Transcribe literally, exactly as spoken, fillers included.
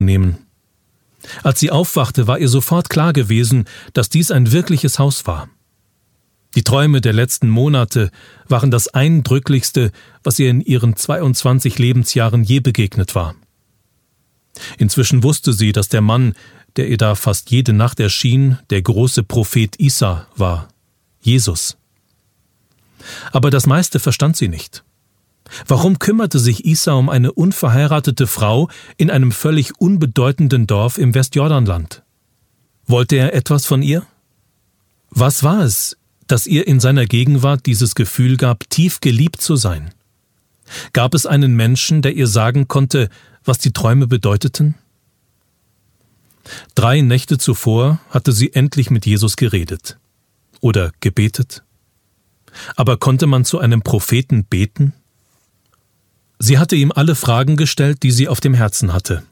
nehmen. Als sie aufwachte, war ihr sofort klar gewesen, dass dies ein wirkliches Haus war. Die Träume der letzten Monate waren das Eindrücklichste, was ihr in ihren zweiundzwanzig Lebensjahren je begegnet war. Inzwischen wusste sie, dass der Mann, der ihr da fast jede Nacht erschien, der große Prophet Isa war, Jesus. Aber das meiste verstand sie nicht. Warum kümmerte sich Isa um eine unverheiratete Frau in einem völlig unbedeutenden Dorf im Westjordanland? Wollte er etwas von ihr? Was war es, das ihr in seiner Gegenwart dieses Gefühl gab, tief geliebt zu sein? Gab es einen Menschen, der ihr sagen konnte, was die Träume bedeuteten? Drei Nächte zuvor hatte sie endlich mit Jesus geredet oder gebetet. Aber konnte man zu einem Propheten beten? Sie hatte ihm alle Fragen gestellt, die sie auf dem Herzen hatte.